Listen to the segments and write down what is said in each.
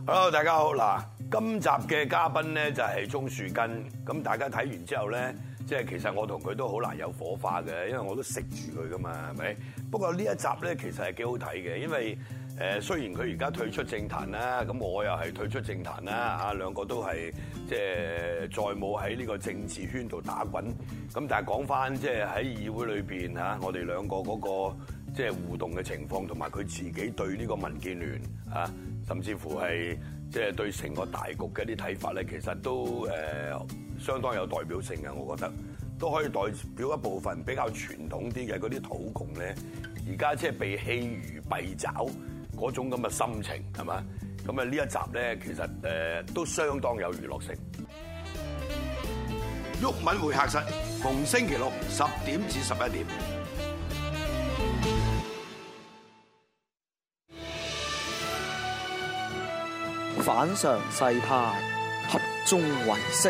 Hello， 大家好。嗱，今集嘅嘉賓咧就係鍾樹根。咁大家睇完之後咧，即係其實我同佢都好難有火花嘅，因為我都食住佢噶嘛，係咪？不過呢一集咧其實係幾好睇嘅，因為雖然佢而家退出政壇啦，咁我又係退出政壇啦，嚇兩個都係即係再冇喺呢個政治圈度打滾。咁但係講翻即係喺議會裏邊嚇，我哋兩個嗰個即係互動嘅情況，同埋佢自己對呢個民建聯啊，甚至乎係即係對成個大局嘅一啲睇法咧，其實都相當有代表性嘅，我覺得都可以代表一部分比較傳統啲嘅嗰啲土共咧，而家即係被棄如敝屣嗰種咁嘅心情係嘛？咁啊呢一集咧，其實都相當有娛樂性。毓民會客室，逢星期六10點至11點。 反常世態，合眾唯識。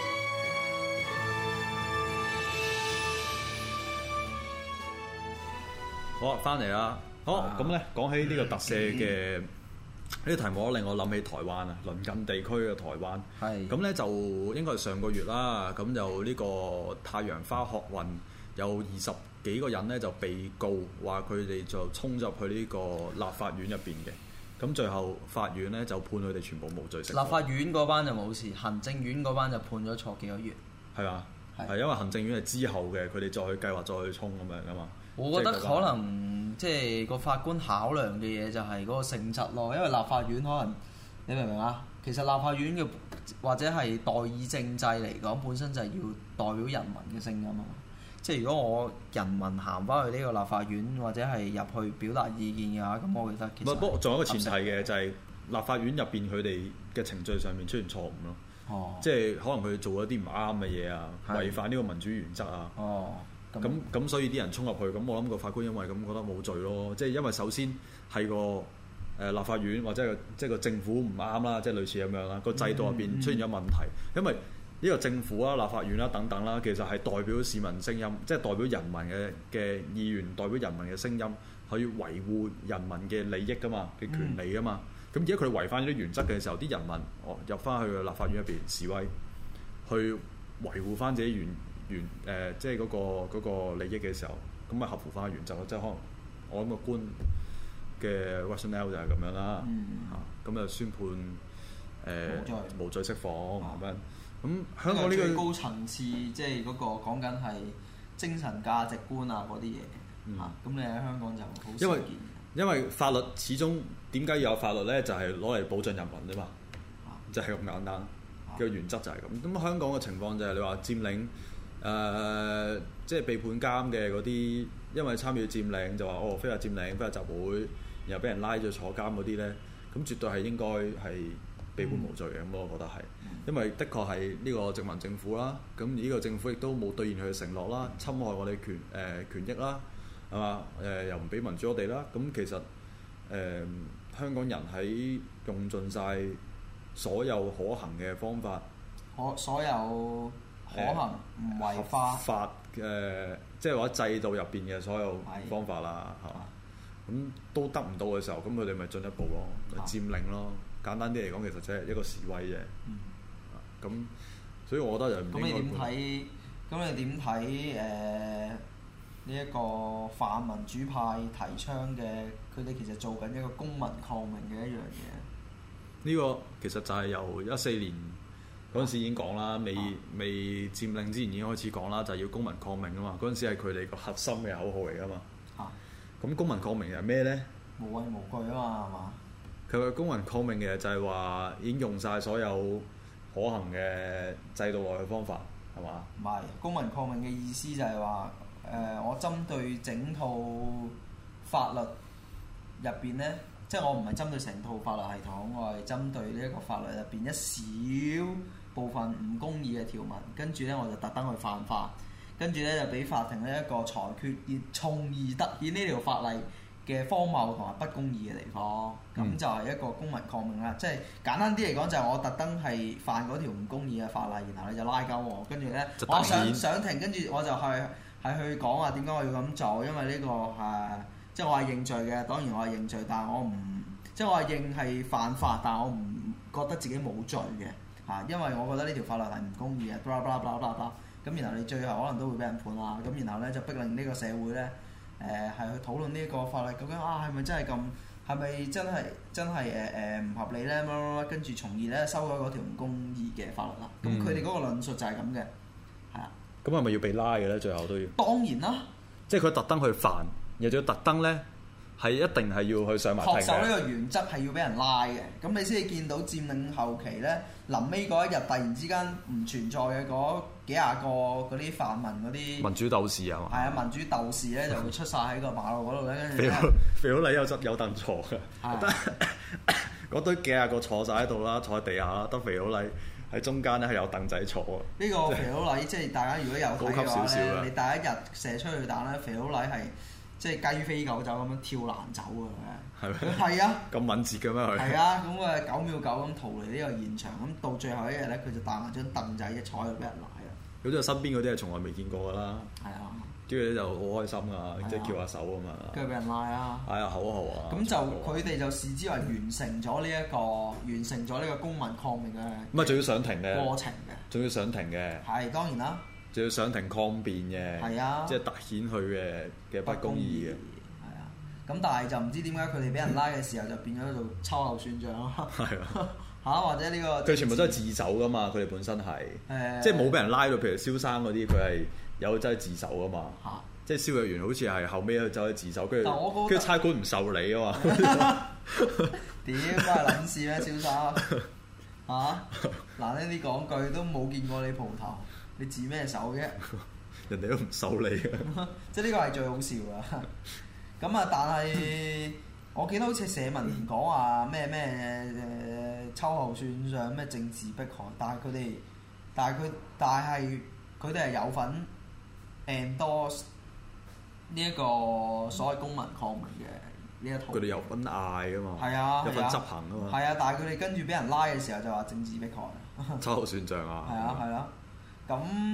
好啊，翻嚟啦。好，咁咧講起呢個特赦嘅呢個題目，令我諗起台灣啊，鄰近地區嘅台灣。係。咁咧就應該係上個月啦，咁就呢個太陽花學運有20幾個人咧就被告，話佢哋就衝入去呢個立法院入邊嘅。咁最後法院咧就判佢哋全部無罪釋放。 立法院嗰班就冇事，行政院嗰班就判咗坐幾個月。 係啊，係因為行政院係之後嘅，佢哋再去計劃再去衝咁樣噶嘛。 我覺得可能即係個法官考量嘅嘢就係嗰個性質咯，因為立法院可能你明唔明啊？其實立法院嘅或者係代議政制嚟講，本身就係要代表人民嘅聲音啊。即係如果我人民行翻去呢個立法院或者係入去表達意見嘅話，咁我覺得其實不過仲有一個前提嘅就係立法院入邊佢哋嘅程序上面出現錯誤咯。哦，即係可能佢做一啲唔啱嘅嘢啊，違反呢個民主原則啊。哦，咁所以啲人衝入去，咁我諗個法官因為咁覺得冇罪咯。即係因為首先係個立法院或者即係個政府唔啱啦，即係類似咁樣啦。個制度入邊出現咗問題，因為呢個政府啦、立法院啦等等啦，其實係代表市民聲音，即係代表人民嘅意願，代表人民嘅聲音，去維護人民嘅利益噶嘛，嘅權利噶嘛。咁而家佢哋違反咗啲原則嘅時候，啲人民入翻去立法院入邊示威，去維護翻自己即係嗰個利益嘅時候，咁咪合乎翻原則咯。即係可能我諗個官嘅 rationale 就係咁樣啦。咁就宣判無罪釋放咁樣。咁香港呢個最高層次，即係嗰個講緊係精神價值觀啊嗰啲嘢嚇。咁你喺香港就好少見。 因為法律始終點解要有法律咧？就係攞嚟保障人民啫嘛。就係咁簡單嘅原則就係咁。咁香港嘅情況就係你話佔領即係被判監嘅嗰啲，因為參與佔領就話非法佔領、非法集會，然後俾人拉咗坐監嗰啲咧，咁絕對係應該係被判無罪嘅。咁我覺得係。因為的確係呢個殖民政府啦，咁而呢個政府亦都冇兌現佢嘅承諾啦，侵害我哋權益啦，係嘛？又唔俾民主我哋啦，咁其實香港人喺用盡晒所有可行嘅方法， 所有可行唔違法即係話制度入邊嘅所有方法啦，係嘛？咁都得唔到嘅時候，咁佢哋咪進一步咯，佔領咯。簡單啲嚟講，其實即係一個示威啫。咁，所以我覺得就唔應該。咁你點睇呢一個泛民主派提倡嘅，佢哋其實做緊一個公民抗命嘅一樣嘢？ 呢個其實就係由14年嗰陣時已經講啦，未佔領之前已經開始講啦，就係要公民抗命啊嘛。嗰陣時係佢哋個核心嘅口號嚟噶嘛。咁公民抗命係咩咧？ 無畏無懼啊嘛，係嘛？ 佢嘅公民抗命嘅就係話已經用晒所有可行嘅制度內嘅方法，係嘛？ 唔係，公民抗命嘅意思就係話，我針對整套法律入邊咧，即係我唔係針對成套法律系統，我係針對呢一個法律入邊一小部分唔公義嘅條文，跟住咧我就特登去犯法，跟住咧就俾法庭咧一個裁決，從而突顯呢條法例嘅荒謬同埋不公義嘅地方，咁就係一個公民抗命啦。即係簡單啲嚟講，就係我特登係犯嗰條唔公義嘅法例，然後你就拉鳩我，跟住咧我上庭，跟住我就係去講話點解我要咁做，因為呢個即係我係認罪嘅，當然我係認罪，但係我唔即係我係認係犯法，但係我唔覺得自己冇罪嘅嚇，因為我覺得呢條法律係唔公義嘅，blah blah blah blah blah。咁然後你最後可能都會俾人判啦，咁然後咧就逼令呢個社會咧係去討論呢個法律究竟係咪真係咁，係咪真係唔合理咧？跟住從而咧修改嗰條唔公義嘅法律啦。咁佢哋嗰個論述就係咁嘅，係啊。 咁係咪要被拉嘅咧？最後都要。當然啦。 即係佢特登去犯，又仲要特登咧。係一定係要去上埋庭嘅。恪守呢個原則係要俾人拉嘅，咁你先至見到佔領後期咧，臨尾嗰一日突然之間唔存在嘅嗰幾廿個嗰啲泛民嗰啲民主鬥士啊嘛。 係啊，民主鬥士咧就會出晒喺個馬路嗰度咧，跟住肥佬黎有凳坐嘅，嗰堆幾廿個坐晒喺度啦，坐喺地下啦，得肥佬黎喺中間咧係有凳仔坐啊。 呢個肥佬黎即係大家如果有睇嘅話咧，你第一日射出去彈咧，肥佬黎係。即係雞飛狗走咁樣跳欄走嘅，係咪？係啊！ 咁敏捷嘅咩佢？ 係啊！咁啊9秒9咁逃離呢個現場，咁到最後一日咧，佢就帶埋張凳仔一坐喺度俾人拉啊！ 咁即係身邊嗰啲係從來未見過㗎啦。係啊！跟住就好開心㗎，即係叫下手啊嘛。 跟住俾人拉啊！ 係啊，口號啊！ 咁就佢哋就視之為完成咗呢個公民抗命嘅。 咁啊，仲要上庭嘅過程嘅， 仲要上庭嘅。 係當然啦。 仲要上庭抗辯嘅， 係啊， 即係突顯佢嘅不公義嘅。 係啊，咁但係就唔知點解佢哋俾人拉嘅時候就變咗做秋後算賬咯。係啊，嚇或者呢個佢全部都係自首噶嘛，佢哋本身係，即係冇俾人拉到，譬如蕭生嗰啲，佢係有真係自首噶嘛。嚇，即係蕭若元好似係後尾去走去自首，跟住差館唔受理啊嘛。 屌，都係撚事咩，蕭生？嚇，嗱呢啲講句都冇見過你蒲頭。你自咩手啫？ 人哋都唔受理嘅。 即係呢個係最好笑㗎。咁啊，但係我記得好似社民連講話咩秋後算賬咩政治迫害，但係佢哋係有份 endorse 呢一個所謂公民抗命嘅呢一套。 佢哋有份嗌㗎嘛。 係啊， 有份執行㗎嘛。 係啊，但係佢哋跟住俾人拉嘅時候就話政治迫害。 秋後算賬啊。 係啊，係啊。咁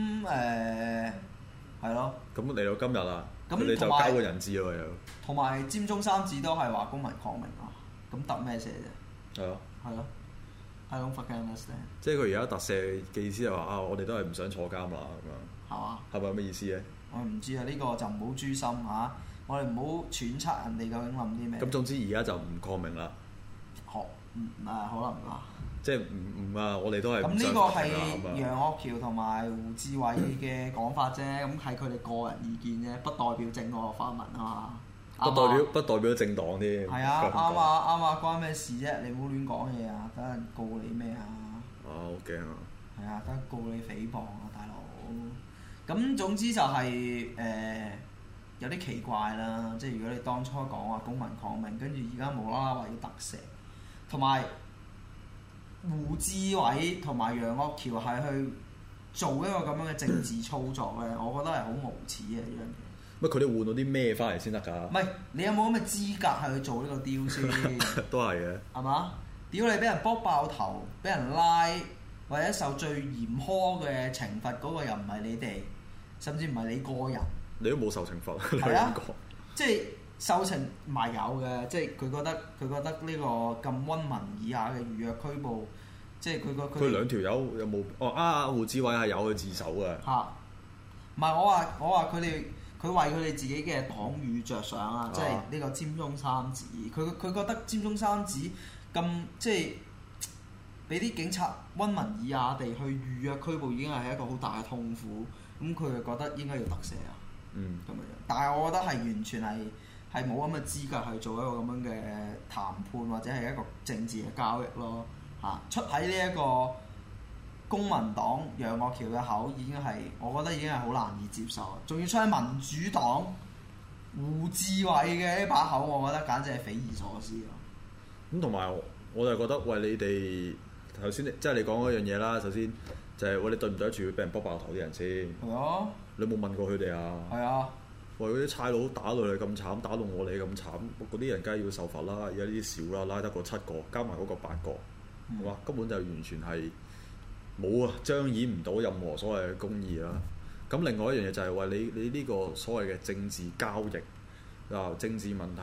係咯。咁嚟到今日啦，佢哋就交個人質咯又。 同埋佔中三子都係話公民抗命啊，咁揼咩蛇啫？係咯。係咯。I don't fucking understand。 即係佢而家特赦嘅意思係話我哋都係唔想坐監啦咁樣。係嘛？係咪咁嘅意思咧？ 我唔知啊，呢個就唔好誅心嚇，我哋唔好揣測人哋究竟諗啲咩。 咁總之而家就唔抗命啦。 可能啊。即係我哋都係咁呢個係楊岳橋同埋胡志偉嘅講法啫，咁係佢哋個人意見啫，不代表整個泛民啊嘛。 不代表政黨添。 係啊，啱啊，關咩事啫？你唔好亂講嘢啊！等人告你咩啊？ 好驚啊！ 係啊，等人告你誹謗啊，大佬。咁總之就係有啲奇怪啦，即係如果你當初講話公民抗命，跟住而家無啦啦話要特赦，同埋。胡志偉同埋楊岳橋係去做一個咁樣嘅政治操作咧，我覺得係好無恥嘅呢樣嘢。 佢哋換到啲咩翻嚟先得㗎？ 唔係你有冇咁嘅資格係去做呢個雕先？ 都係嘅。係嘛？屌你俾人卜爆頭，俾人拉，或者受最嚴苛嘅懲罰嗰個又唔係你哋，甚至唔係你個人。 你都冇受懲罰。 係啊，即係受懲唔係有嘅，即係佢覺得呢個咁溫文爾雅嘅預約拘捕。即係佢兩條友有冇？胡志偉係有去自首嘅。嚇！ 唔係我話佢為佢哋自己嘅黨羽着想啊！即係呢個佔中三子，佢覺得佔中三子咁即係俾啲警察溫文爾雅地去預約拘捕已經係一個好大嘅痛苦，咁佢就覺得應該要特赦啊！咁樣，但係我覺得係完全係冇咁嘅資格去做一個咁樣嘅談判或者係一個政治嘅交易咯。出喺呢一個公民黨楊岳橋嘅口已經係，我覺得已經係好難以接受。仲要出喺民主黨胡志偉嘅呢把口，我覺得簡直係匪夷所思咯。 咁同埋我就覺得，喂，你哋頭先即係你講嗰樣嘢啦。首先就係喂，你對唔對得住俾人卜爆頭啲人先？係啊。你有冇問過佢哋啊？係啊。喂，嗰啲差佬打到你咁慘，打到我哋咁慘，嗰啲人梗係要受罰啦。而家呢啲少啦，拉得個7個，加埋嗰個8個。係嘛？根本就完全係冇啊，彰顯唔到任何所謂嘅公義啦。咁另外一樣嘢就係話你呢個所謂嘅政治交易政治問題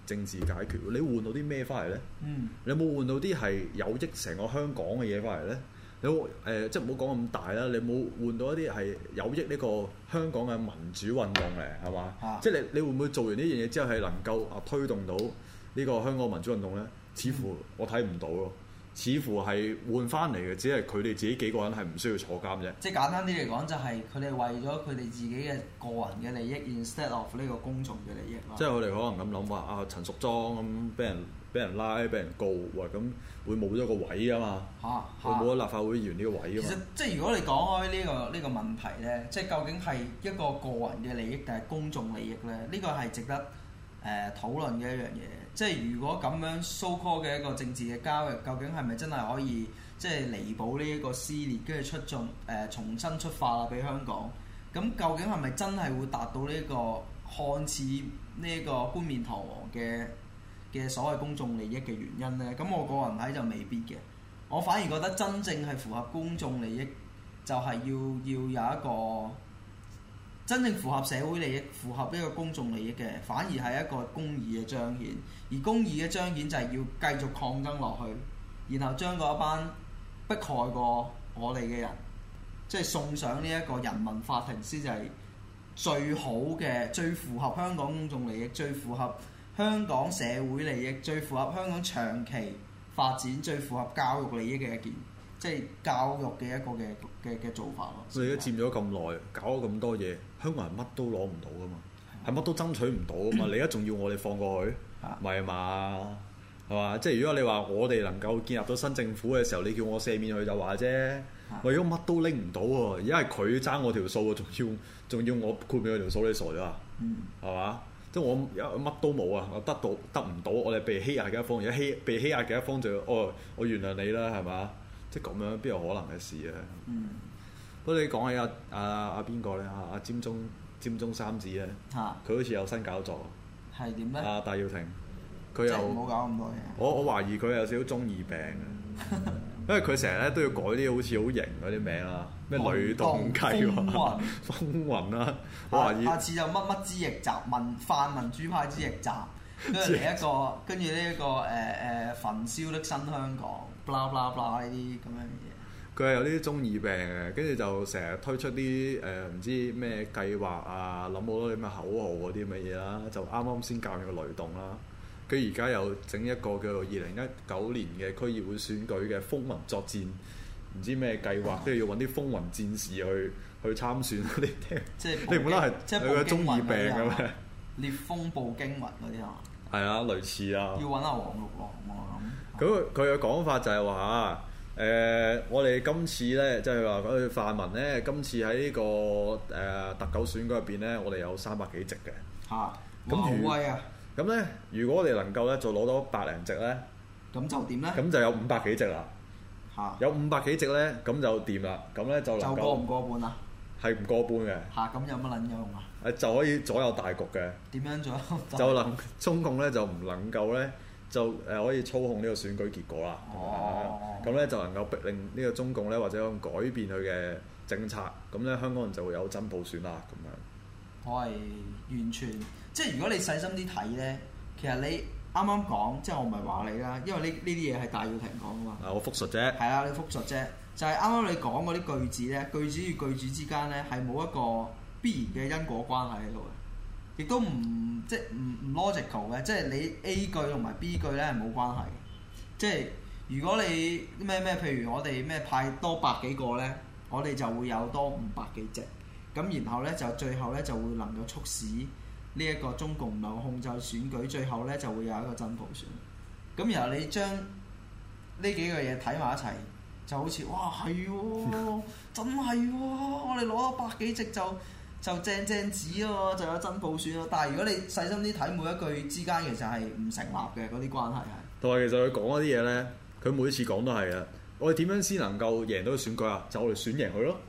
政治解決，你換到啲咩翻嚟咧？你有冇換到啲係有益成個香港嘅嘢翻嚟咧？你即係唔好講咁大啦，你冇換到一啲係有益呢個香港嘅民主運動嚟係嘛？即係你會唔會做完呢樣嘢之後係能夠推動到呢個香港民主運動咧？似乎我睇唔到咯。似乎係換翻嚟嘅，只係佢哋自己幾個人係唔需要坐監啫。即係簡單啲嚟講，就係佢哋為咗佢哋自己嘅個人嘅利益 ，instead of 呢個公眾嘅利益咯。 即係佢哋可能咁諗話陳淑莊咁俾人拉俾人告，咁會冇咗個位啊嘛。會冇咗立法會議員呢個位啊嘛。其實即係如果你講開呢個問題咧，即係究竟係一個個人嘅利益定係公眾利益咧？呢個係值得討論嘅一樣嘢。即係如果咁樣 so call 嘅一個政治嘅交易，究竟係咪真係可以即係彌補呢一個撕裂，跟住重新出發啊？俾香港咁，究竟係咪真係會達到呢個看似呢個冠冕堂皇嘅所謂公眾利益嘅原因呢？咁我個人睇就未必嘅。我反而覺得真正係符合公眾利益，就係要有一個真正符合社會利益、符合呢個公眾利益嘅，反而係一個公義嘅彰顯。而公義嘅彰顯就係要繼續抗爭落去，然後將嗰一班迫害過我哋嘅人，即係送上呢一個人民法庭，先至係最好嘅、最符合香港公眾利益、最符合香港社會利益、最符合香港長期發展、最符合教育利益嘅一件，即係教育嘅一個嘅做法咯。 你而家佔咗咁耐，搞咗咁多嘢，香港人乜都攞唔到噶嘛，係乜都爭取唔到噶嘛，你而家仲要我哋放過去？唔係嘛，係嘛？即係如果你話我哋能夠建立到新政府嘅時候，你叫我赦免佢就話啫。如果乜都拎唔到喎，而家係佢爭我條數喎，仲要我豁免佢條數，你傻咗啊？係嘛？即係我乜都冇啊，我得唔到，我哋被欺壓嘅一方，而家被欺壓嘅一方就我原諒你啦，係嘛？即係咁樣邊有可能嘅事啊？不過你講起阿邊個咧？阿佔中三子咧，佢好似有新搞作。 係點咧？ 戴耀廷，佢又冇搞咁多嘢。 我懷疑佢有少少中二病嘅，因為佢成日咧都要改啲好似好型嗰啲名啦，咩雷動計劃、風雲啦。我懷疑下次就乜之逆襲泛民主派之逆襲，跟住嚟一個，跟住呢一個焚燒的新香港，blah blah blah 呢啲咁樣嘅嘢。 佢係有啲中二病嘅，跟住就成日推出啲唔知咩計劃啊，諗好多啲咩口號嗰啲乜嘢啦，就啱啱先教完個雷動啦，跟住而家又整一個叫做2019年嘅區議會選舉嘅風雲作戰，唔知咩計劃，跟住要揾啲風雲戰士去參選嗰啲，你唔覺得係佢嘅中二病嘅咩？ 烈風暴驚雲嗰啲啊？ 係啊，類似啊。 要揾阿黃綠郎喎咁。 佢嘅講法就係話我哋今次咧，即係話嗰啲泛民咧，今次喺呢個特首選舉入邊咧，我哋有300幾席嘅。 咁好威啊！ 咁咧，如果我哋能夠咧再攞到100零席咧， 咁就點咧？ 咁就有500幾席啦。有500幾席咧，咁就掂啦。咁咧就能夠過唔過半啊？ 係唔過半嘅。 咁有乜撚用啊？ 就可以左右大局嘅。 點樣左右？ 就中共咧就唔能夠咧。就可以操控呢個選舉結果啦。咁咧就能夠逼令呢個中共咧或者改變佢嘅政策，咁咧香港人就會有真普選啦。咁樣我係完全即係如果你細心啲睇咧，其實你啱啱講，即係我唔係話你啦，因為呢啲嘢係戴耀廷講噶嘛。 我複述啫。 係啊，你複述啫，就係啱啱你講嗰啲句子咧，句子與句子之間咧係冇一個必然嘅因果關係喺度嘅。亦都唔 logical 嘅，即係你 A 句同埋 B 句咧係冇關係嘅。即係如果你咩，譬如我哋咩派多100幾個咧，我哋就會有多500幾席。咁然後咧就最後咧就會能夠促使呢一個中共唔能夠控制選舉，最後咧就會有一個真普選。咁然後你將呢幾個嘢睇埋一齊，就好似哇係喎，真係喎，我哋攞咗100幾席就正子咯，就有真普選咯。但係如果你細心啲睇每一句之間，其實係唔成立嘅嗰啲關係係。 同埋其實佢講嗰啲嘢咧，佢每次講都係啊。我哋點樣先能夠贏到個選舉啊？就我哋選贏佢咯。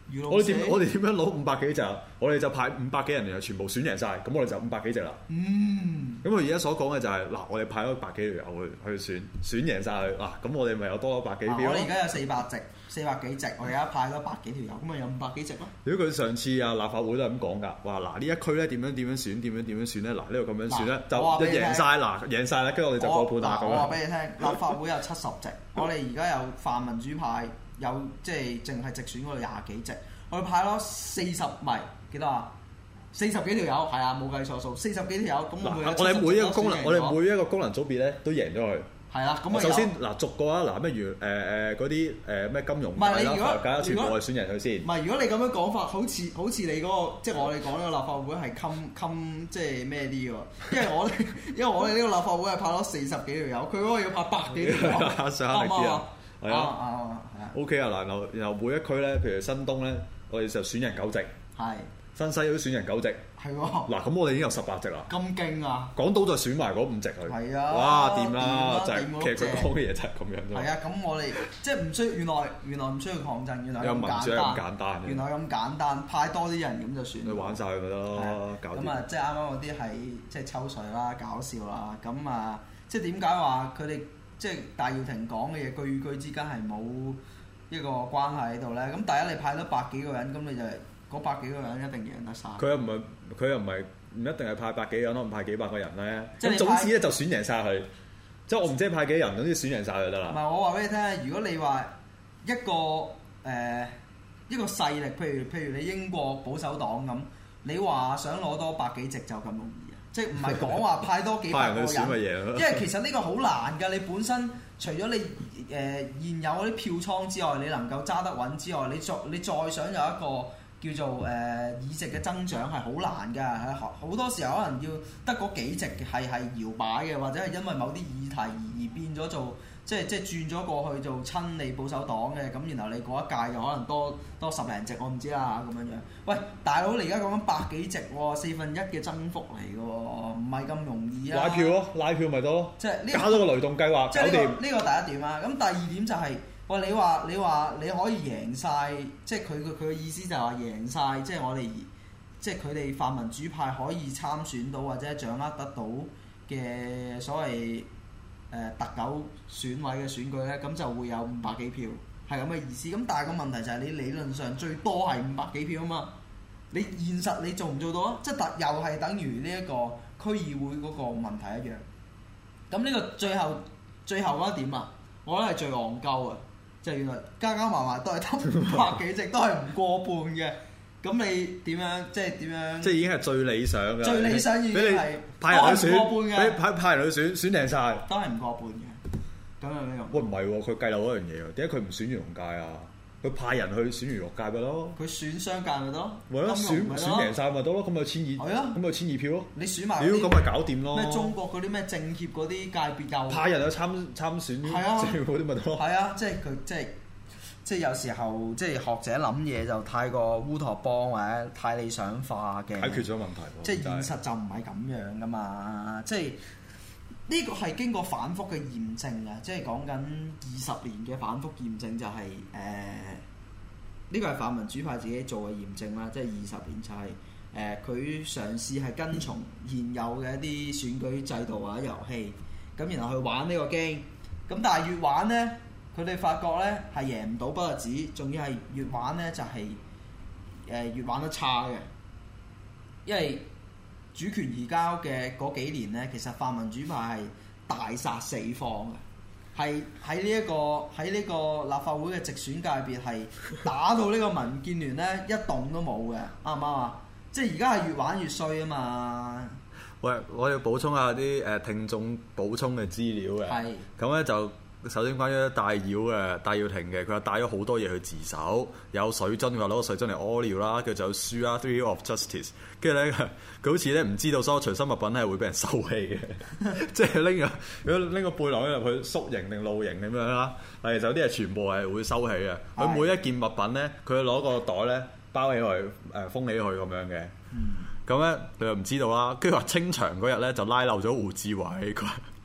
我哋點樣攞500幾隻啊？我哋就派500幾人，然後全部選贏晒，咁我哋就500幾隻啦。咁佢而家所講嘅就係嗱，我哋派咗100幾條友去選贏晒佢嗱，咁我哋咪有多咗100幾票。 我哋而家有400席，400幾席，我而家派咗100幾條友，咁咪有500幾席咯。 如果佢上次啊立法會都係咁講㗎，話嗱呢一區咧點樣選咧，嗱呢度咁樣選咧就贏晒嗱，贏晒啦，跟住我哋就過半啦咁樣。 我話俾你聽，立法會有70席，我哋而家有泛民主派有即係淨係直選嗰度20幾席，我哋派咗40咪幾多啊？40幾條友係啊，冇計錯數，40幾條友咁我哋每一個功能組別咧都贏咗佢。 係啦，咁首先嗱逐個啊嗱，咩如嗰啲咩金融界啦、法律界全部係選贏佢先。 唔係，如果你咁樣講法，好似你嗰個即係我哋講呢個立法會係襟即係咩啲喎？因為我哋呢個立法會係派咗40幾條友，佢嗰個要派100幾條友，啱唔啱啊？係啊 ，OK 啊嗱，然後每一區咧，譬如新東咧，我哋就選贏9席。係。新西都選贏9席，係喎。嗱，咁我哋已經有18席啦。咁勁啊！港島就選埋嗰5席佢。係啊。哇，掂啦！就係其實佢講嘅嘢就係咁樣啫。係啊，咁我哋即係唔需要，原來唔需要抗爭，原來咁簡單。原來咁簡單，派多啲人咁就算。你玩晒佢咪得咯，搞掂。咁啊，即係啱啱嗰啲係即係抽水啦、搞笑啦。咁啊，即係點解話佢哋即係戴耀廷講嘅嘢句與句之間係冇一個關係喺度咧？咁第一你派咗100幾個人，咁你就嗰100幾個人一定贏得晒。佢又唔係唔一定係派100幾人咯，唔派幾百個人咧。咁總之咧就選贏晒佢。即係我唔知派幾人，總之選贏晒佢就得啦。唔係，我話俾你聽，如果你話一個勢力，譬如你英國保守黨咁，你話想攞多100幾席就咁容易啊？即係唔係講話派多幾百個人？因為其實呢個好難㗎。你本身除咗你現有嗰啲票倉之外，你能夠揸得穩之外，你再想有一個叫做議席嘅增長係好難㗎，係好多時候可能要得嗰幾席係搖擺嘅，或者係因為某啲議題而變咗做即係轉咗過去做親你保守黨嘅，咁然後你嗰一屆就可能多10零席，我唔知啦咁樣樣。喂，大佬你而家講緊100幾席喎，1/4嘅增幅嚟㗎喎，唔係咁容易啊！拉票咯，拉票咪得咯，即係搞咗個雷動計劃，搞掂。呢個第一點啊，咁第二點就係。喂，你話你可以贏晒，即係佢嘅意思就係話贏晒，即係我哋即係佢哋泛民主派可以參選到或者掌握得到嘅所謂特首選委嘅選舉咧，咁就會有500幾票，係咁嘅意思。咁但係個問題就係你理論上最多係500幾票啊嘛，你現實你做唔做到啊？即係又係等於呢一個區議會嗰個問題一樣。咁呢個最後嗰一點啊，我覺得係最戇鳩啊！就原來加埋都係得500幾席，都係唔過半嘅。咁你點樣？即係點樣？即係已經係最理想嘅。最理想已經係派人去選，俾派人去選贏晒，都係唔過半嘅。咁有咩用？喂，唔係喎，佢計漏一樣嘢喎。點解佢唔選娛樂界啊？佢派人去選娛樂界咪咯？佢選商界咪得咯？咪咯，選贏晒咪得咯？咁咪千二，咁咪千2票咯？你選埋，屌咁咪搞掂咯？咩中國嗰啲咩政協嗰啲界別又派人去參選，係啊，嗰啲咪得咯？係啊，即係佢即係有時候即係學者諗嘢就太過烏托邦或者太理想化嘅，解決咗問題。即係現實就唔係咁樣噶嘛，即係。呢個係經過反覆嘅驗證嘅，即係講緊20年嘅反覆驗證，就係呢個係泛民主派自己做嘅驗證啦。即係20年就係佢嘗試係跟從現有嘅一啲選舉制度或者遊戲，咁然後去玩呢個 game。咁但係越玩呢，佢哋發覺呢係贏唔到不特止，仲要係越玩呢就係越玩得差嘅，因為主權移交嘅嗰幾年呢，其實泛民主派係大殺四方嘅，係喺呢個立法會嘅直選界別係打到呢個民建聯呢一棟都冇嘅，啱唔啱啊？即係而家係越玩越衰啊嘛！喂，我要補充下啲聽眾補充嘅資料嘅，係咁咧就。首先關於戴耀廷嘅，佢話帶咗好多嘢去自首，有水樽，佢話攞個水樽嚟屙尿啦，跟住就有書啦 ，Theory of Justice， 跟住咧佢好似咧唔知道所有隨身物品係會俾人收起嘅，即係拎個背囊入去宿營定露營咁樣啦，但係就有啲係全部係會收起嘅，佢每一件物品咧，佢攞個袋咧包起佢，封起佢咁樣嘅，咁咧佢又唔知道啦，跟住話清場嗰日咧就拉漏咗胡志偉。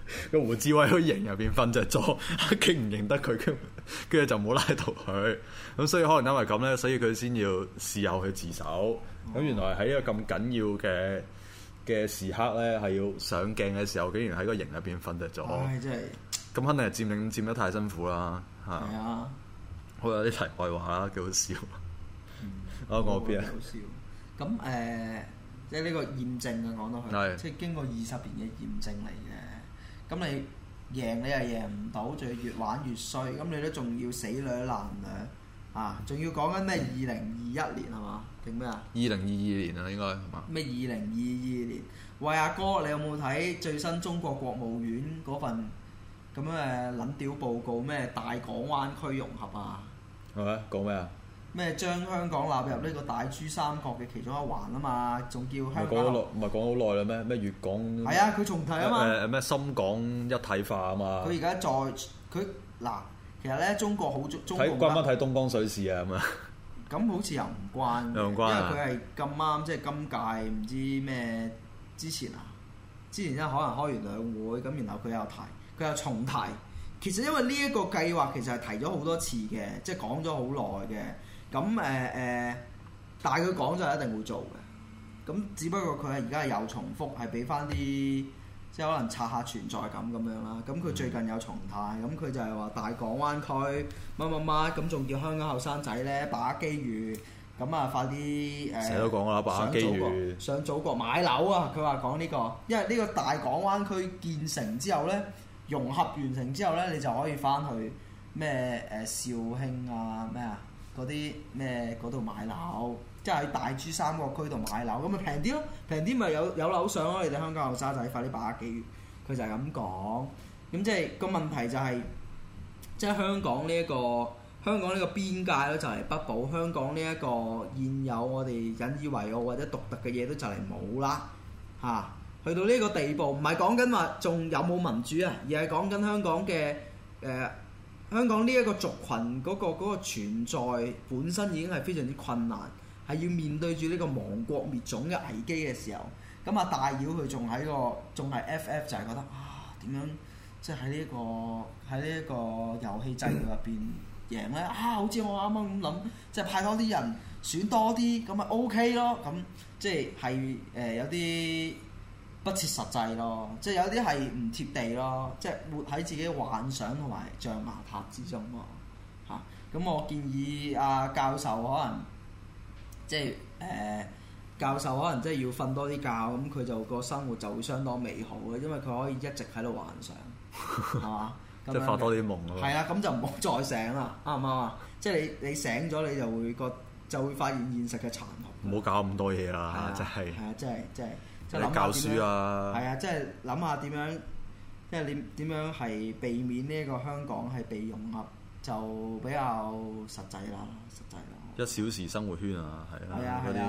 個胡志偉喺營入邊瞓着咗，認唔認得佢？跟住就冇拉到佢。咁所以可能因為咁咧，所以佢先要事後去自首。咁原來喺一個咁緊要嘅時刻咧，係要上鏡嘅時候，竟然喺個營入邊瞓着咗。 唉，真係。 咁肯定係佔得太辛苦啦。係啊。 好有啲題外話啦，幾好笑。我邊啊？ 好笑。咁即係呢個驗證啊，講到去，即係經過20年嘅驗證嚟嘅。咁你贏你又贏唔到，仲要越玩越衰，咁你都仲要死兩爛兩啊！仲要講緊咩2021年係嘛？定咩啊 ？2022年啊，應該係嘛？ 咩2022年？喂阿哥，你有冇睇最新中國國務院嗰份咁撚屌報告？咩大港灣區融合啊？ 係咪講咩啊？ 咩將香港納入呢個大珠三角嘅其中一環啊嘛，仲叫香港唔係講好耐啦咩？咩粵港係啊，佢重提啊嘛。 咩深港一體化啊嘛。 佢而家佢嗱，其實咧中國好中睇關唔關睇東江水事啊咁啊？ 咁好似又唔關， 又唔關因為佢係咁啱，即係今屆唔知咩之前咧可能開完兩會，咁然後佢又重提。其實因為呢一個計劃其實係提咗好多次嘅，即係講咗好耐嘅。咁但係佢講就一定會做嘅。咁只不過佢係而家係有重複，係俾翻啲即係可能刷下存在感咁樣啦。咁佢最近有重提，咁佢就係話大港灣區乜，咁仲叫香港後生仔咧把握機遇，咁啊快啲成日都講啦，把握機遇上祖國買樓啊！佢話講呢個，因為呢個大港灣區建成之後咧，融合完成之後咧，你就可以翻去咩肇慶啊咩啊嗰啲咩嗰度買樓，即係喺大珠三角區度買樓，咁咪平啲咯，平啲咪有樓上咯。你哋香港後生仔快啲把握機遇，佢就係咁講。咁即係個問題就係，即係香港呢個邊界咧就嚟不保，香港呢一個現有我哋引以為傲或者獨特嘅嘢都就嚟冇啦嚇。去到呢個地步，唔係講緊話仲有冇民主啊，而係講緊香港嘅香港呢一個族群嗰個存在本身已經係非常之困難，係要面對住呢個亡國滅種嘅危機嘅時候，咁啊大妖佢仲係 FF 就係覺得點樣即係喺呢一個遊戲制度入邊贏咧好似我啱啱咁諗，即係派多啲人選多啲咁咪 OK 咯，咁即係有啲不切實際咯，即係有啲係唔貼地咯，即係活喺自己幻想同埋象牙塔之中咯嚇。咁我建議教授可能即係教授可能即係要瞓多啲覺，咁佢就個生活就會相當美好嘅，因為佢可以一直喺度幻想，係嘛？ 即係發多啲夢咯。 係啊，咁就唔好再醒啦，啱唔啱啊？即係你醒咗，你就會發現現實嘅殘酷。 唔好搞咁多嘢啦，真係。係啊，真係。 你教書啊！ 係啊，即係諗下點樣，即係你點樣係避免呢一個香港係被融合，就比較實際啦。 1小時生活圈啊，係啊，嗰啲。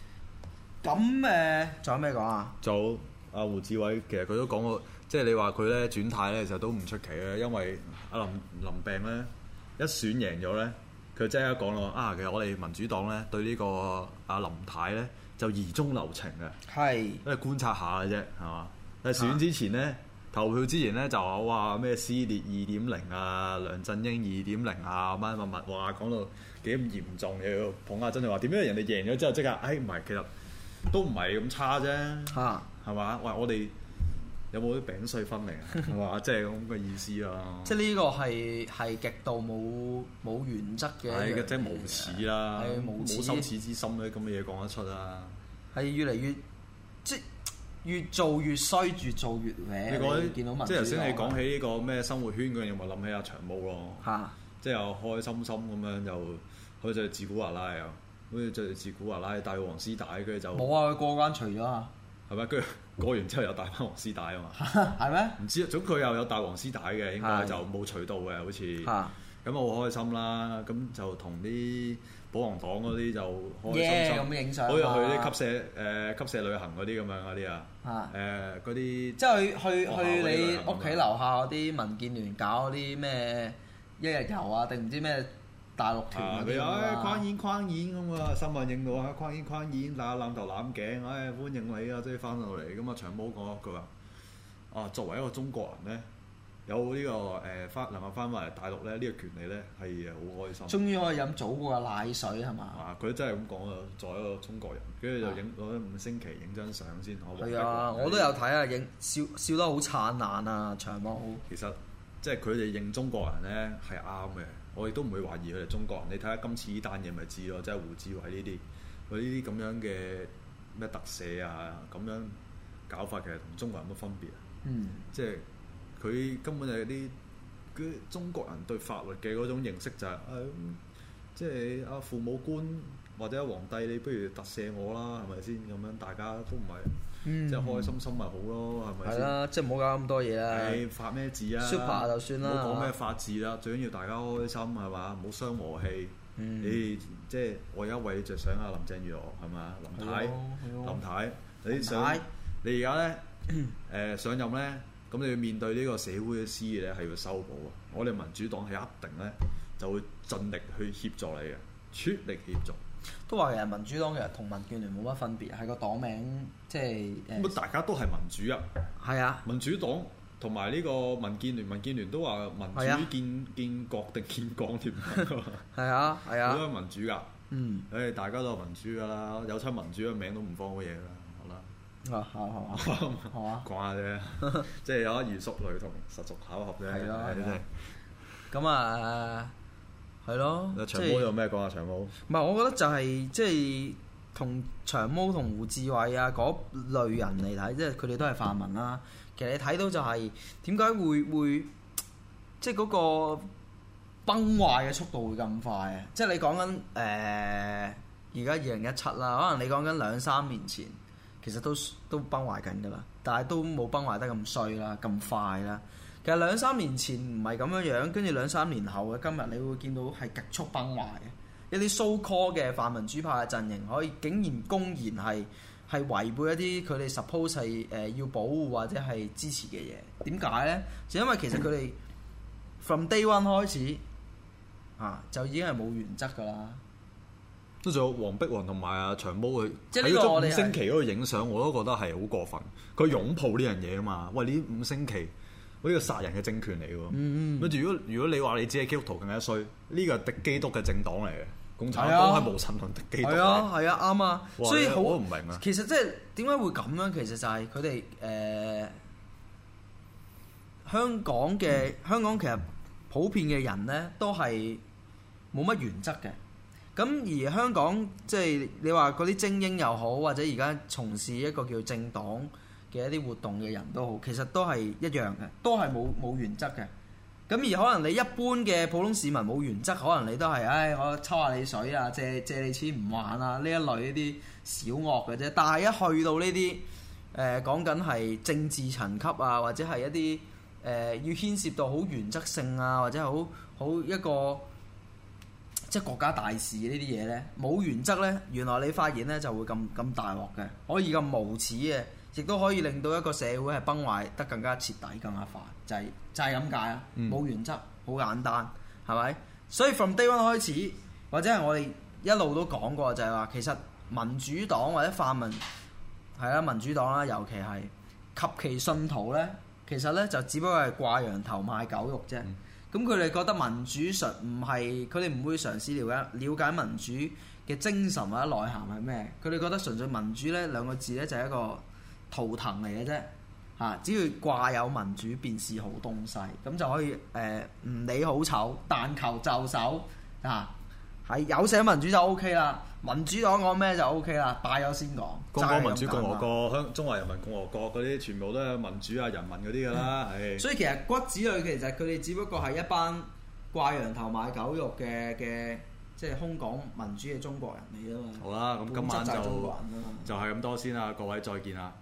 咁仲有咩講啊？ 就阿胡志偉，其實佢都講過，即係你話佢咧轉態咧，其實都唔出奇嘅，因為阿林病咧一選贏咗咧，佢即係一講咯其實我哋民主黨咧對呢個阿林太咧就疑中留情嘅，係因為觀察下嘅啫，係嘛？但係選之前咧，投票之前咧就話咩撕裂2.0啊，梁振英2.0啊，乜話講到幾咁嚴重，又要捧下真，就話點解人哋贏咗之後即刻唔係，其實都唔係咁差啫，係嘛？喂，我哋有冇啲餅碎分明啊？係嘛？即係咁嘅意思咯。即係呢個係極度冇原則嘅，係即係無恥啦，冇羞恥之心咧，咁嘅嘢講得出啦。係越嚟越即係越做越衰，越做越歪。你見到民主，即係頭先你講起呢個咩生活圈嗰樣嘢，咪諗起阿長毛咯。即係又開心心咁樣，又好似自古華拉又，好似着自古華拉戴黃絲帶，跟住就冇啊！佢過關除咗啊，係咪？跟住過完之後又戴翻黃絲帶啊嘛，係咩？唔知，總佢又有戴黃絲帶嘅，應該就冇除到嘅，好似。咁我好開心啦，咁就同啲保皇黨嗰啲就開心心咁影相，好似去啲吸舍旅行嗰啲咁樣嗰啲啊，嗰啲即係去你屋企樓下嗰啲民建聯搞嗰啲咩一日遊啊，定唔知咩大陸團嗰啲框演咁啊，新聞影到啊，框演攬頭攬頸，歡迎你啊，即係翻到嚟咁啊，長毛講一句話， 作為一個中國人咧，有呢個能夠翻返嚟大陸咧，呢個權利咧係好開心。 終於可以飲祖國嘅奶水係嘛？ 佢真係咁講啊！作為一個中國人，跟住就影攞咗5星期影張相先。 係啊，我都有睇啊，笑得好燦爛啊，長毛。 其實即係佢哋認中國人咧係啱嘅，我亦都唔會懷疑佢哋中國人。你睇下今次呢單嘢咪知咯，即係胡志偉呢啲，佢呢啲咁樣嘅咩特赦啊咁樣搞法，其實同中國人有乜分別啊？即係佢根本就係啲中國人對法律嘅嗰種認識就係、即係父母官或者皇帝，你不如特赦我啦，係咪先？咁樣大家都唔係即係開開心心咪好咯，係咪先？係啦， 即係唔好搞咁多嘢啦。 係發咩字啊 ？Super 就算啦。 唔好講咩法治啦，最緊要大家開心係嘛，唔好傷和氣。即係我而家為你着想啊，林鄭月娥係嘛？林太，你想你而家咧上任咧？咁你要面對呢個社會嘅撕裂咧，係要修補啊！我哋民主黨係一定咧就會盡力去協助你嘅，全力協助。 都話其實民主黨其實同民建聯冇乜分別，係個黨名即係咁大家都係民主啊！ 係啊， 民主黨同埋呢個民建聯都話民主建國定建港添啊！ 係啊， 都係民主㗎。大家都係民主㗎啦，有親民主嘅名都唔放好嘢啦。 係嘛？ 講下啫，即係有一如淑女同實屬巧合啫。係咯， 咁係咯。 長毛有咩講啊？長毛唔係，我覺得就係即係同長毛同胡志偉啊嗰類人嚟睇，即係佢哋都係泛民啦。其實你睇到就係點解會即係嗰個崩壞嘅速度會咁快啊？即係你講緊而家2017啦，可能你講緊2-3年前。其實都崩壞緊㗎啦，但係都冇崩壞得咁衰啦，咁快啦。其實2-3年前唔係咁樣樣，跟住2-3年後嘅今日，你會見到係極速崩壞嘅。一啲 so call 嘅泛民主派嘅陣營，可以竟然公然係違背一啲佢哋 suppose 係要保護或者係支持嘅嘢。點解呢？就因為其實佢哋 from day one 開始就已經係冇原則㗎啦。 都仲有黃碧雲同埋阿長毛佢喺咗5星期嗰度影相，我都覺得係好過分。佢擁抱呢樣嘢啊嘛！喂，呢5星期呢個殺人嘅政權嚟喎。跟住如果你話你只係基督徒更加衰，呢個係敵基督嘅政黨嚟嘅，共產黨係無神論敵基督。係啊，啱啊。所以好，我唔明啊。其實即係點解會咁樣？其實就係佢哋香港其實普遍嘅人咧都係冇乜原則嘅。咁而香港即係你話嗰啲精英又好，或者而家從事一個叫政黨嘅一啲活動嘅人都好，其實都係一樣嘅，都係冇原則嘅。咁而可能你一般嘅普通市民冇原則，可能你都係我抽下你水啊，借你錢唔還啊，呢一類呢啲小惡嘅啫。但係一去到呢啲講緊係政治層級啊，或者係一啲要牽涉到好原則性啊，或者好一個。即係國家大事呢啲嘢呢，冇原則呢，原來你發現呢就會咁大鑊嘅，可以咁無恥嘅，亦都可以令到一個社會係崩壞得更加徹底、更加快，就係咁解啊！冇原則，好簡單，係咪？所以 from day one 開始，或者係我哋一路都講過，就係話其實民主黨或者泛民係啦，民主黨啦，尤其係及其信徒呢，其實呢就只不過係掛羊頭賣狗肉啫。咁佢哋覺得民主實唔係，佢哋唔會嘗試了解民主嘅精神或者內涵係咩？佢哋覺得純粹民主呢兩個字呢，就係一個圖騰嚟嘅啫，只要掛有民主便是好東西，咁就可以唔理好醜，但求就手係有寫民主就 O K 啦。民主黨講咩就 O K 啦，大有先講。 講民主共和國、中華人民共和國嗰啲，全部都係民主啊、人民嗰啲㗎啦。 所以其實骨子裏其實佢哋只不過係一班掛羊頭賣狗肉嘅，即係空講民主嘅中國人嚟㗎嘛。 好啦，咁今晚就係咁多先啦，各位再見啦。